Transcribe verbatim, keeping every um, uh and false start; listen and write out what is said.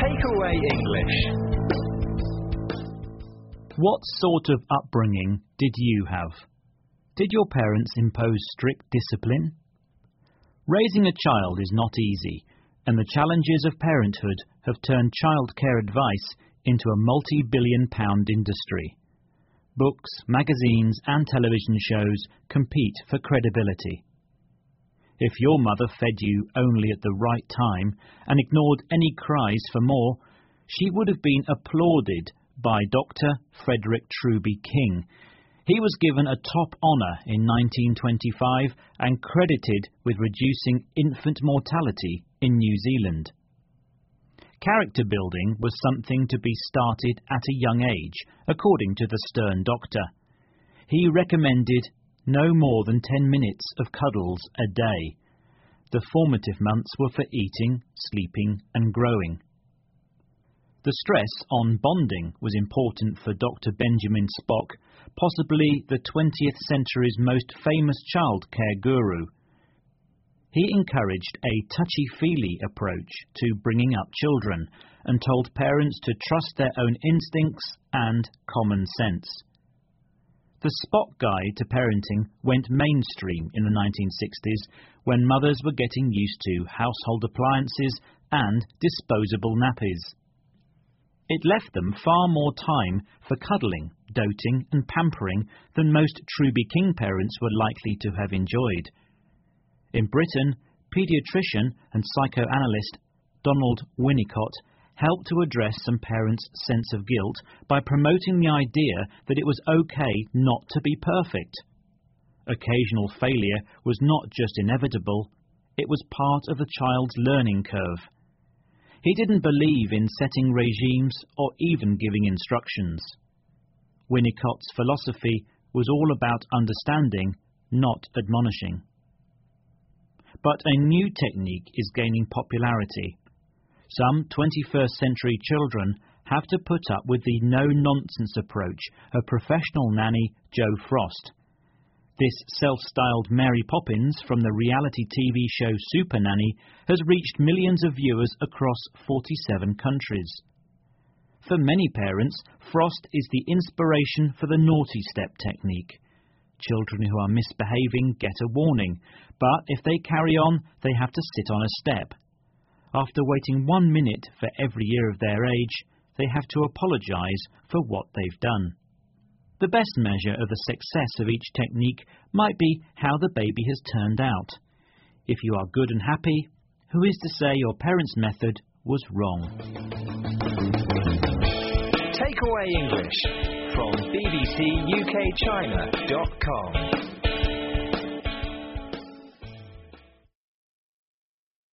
Takeaway English. What sort of upbringing did you have? Did your parents impose strict discipline? Raising a child is not easy, and the challenges of parenthood have turned childcare advice into a multi-billion pound industry. Books, magazines and television shows compete for credibility. If your mother fed you only at the right time and ignored any cries for more, she would have been applauded by Doctor Frederick Truby King. He was given a top honour in nineteen twenty-five and credited with reducing infant mortality in New Zealand. Character building was something to be started at a young age, according to the stern doctor. He recommended no more than ten minutes of cuddles a day. The formative months were for eating, sleeping and growing. The stress on bonding was important for Doctor Benjamin Spock, possibly the twentieth century's most famous childcare guru. He encouraged a touchy-feely approach to bringing up children and told parents to trust their own instincts and common sense. The Spock Guide to Parenting went mainstream in the nineteen sixties when mothers were getting used to household appliances and disposable nappies. It left them far more time for cuddling, doting and pampering than most Truby King parents were likely to have enjoyed. In Britain, paediatrician and psychoanalyst Donald Winnicott helped to address some parents' sense of guilt by promoting the idea that it was okay not to be perfect. Occasional failure was not just inevitable, it was part of the child's learning curve. He didn't believe in setting regimes or even giving instructions. Winnicott's philosophy was all about understanding, not admonishing. But a new technique is gaining popularity. Some twenty-first century children have to put up with the no-nonsense approach of professional nanny Jo Frost. This self-styled Mary Poppins from the reality T V show Super Nanny has reached millions of viewers across forty-seven countries. For many parents, Frost is the inspiration for the naughty step technique. Children who are misbehaving get a warning, but if they carry on, they have to sit on a step. After waiting one minute for every year of their age, they have to apologize for what they've done. The best measure of the success of each technique might be how the baby has turned out. If you are good and happy, who is to say your parents' method was wrong? Takeaway English from B B C U K China dot com.